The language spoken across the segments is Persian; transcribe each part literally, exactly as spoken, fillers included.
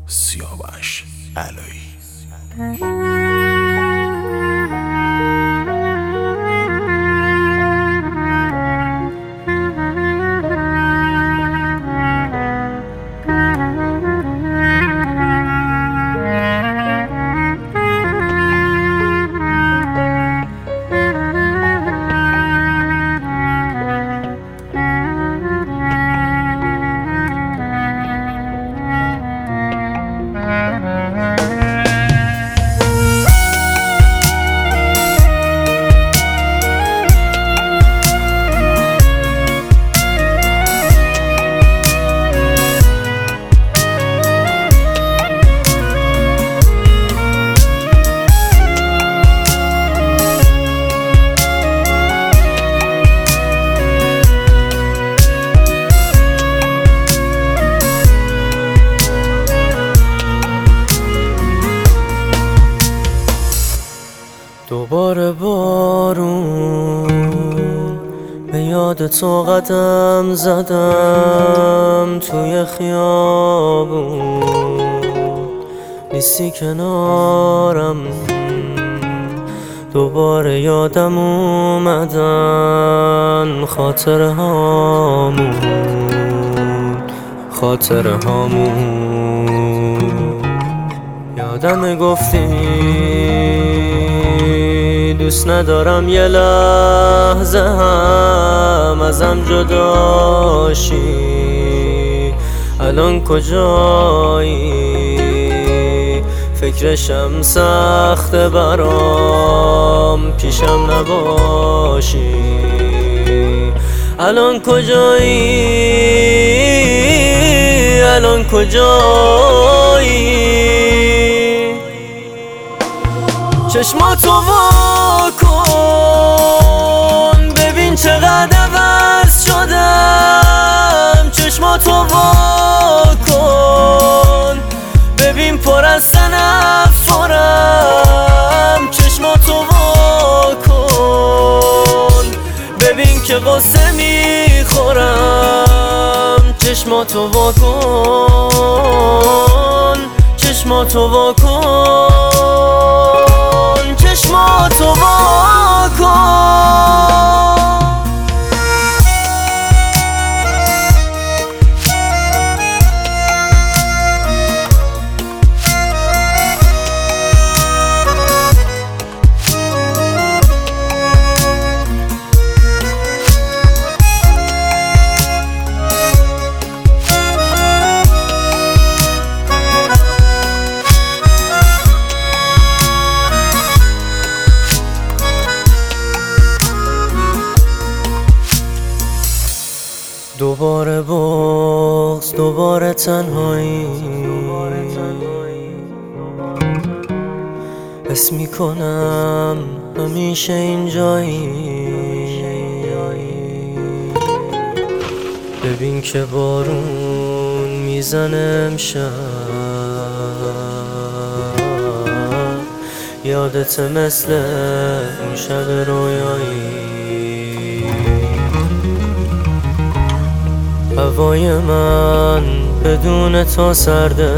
سیاوش علایی. دوباره بارون به یاد تو قدم زدم توی خیابون، نیستی کنارم. دوباره یادم اومدن خاطره هامون، خاطره هامون. یادم گفتی دوست ندارم یه لحظه هم ازم جداشی. الان کجایی؟ فکرشم سخته برام پیشم نباشی. الان کجایی؟ الان کجایی؟ چشماتو وا کن ببین چقدر عوض شدم. چشماتو وا کن ببین پر از تنفرم. چشماتو وا کن ببین که قصه میخورم. چشماتو وا کن، چشماتو وا کن، چشماتو وا کن. دوباره بغض، دوباره تنهایی. حس میکنم همیشه اینجایی. ببین که بارون میزنه امشب، یادت مثل اون شب رویایی. هوای من بدون تو سرده،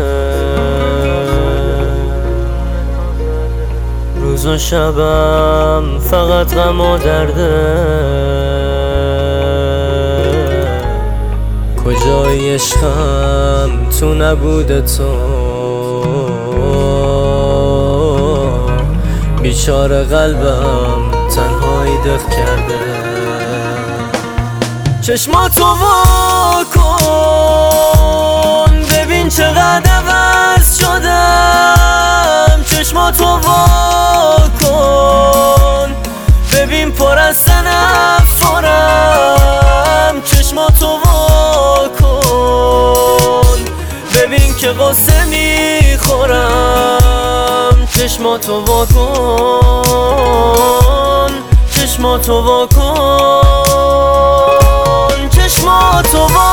روز و شبم فقط غم و درده. کجای عشقم تو نبوده تو، بیچاره قلبم تنهایی دق کرده. چشماتو وا کن ببین چقدر عوض شدم. چشماتو وا کن ببین پر از تنفرم. چشماتو وا کن ببین که قصه میخورم. چشماتو وا کن، چشماتو وا کن، چشماتو وا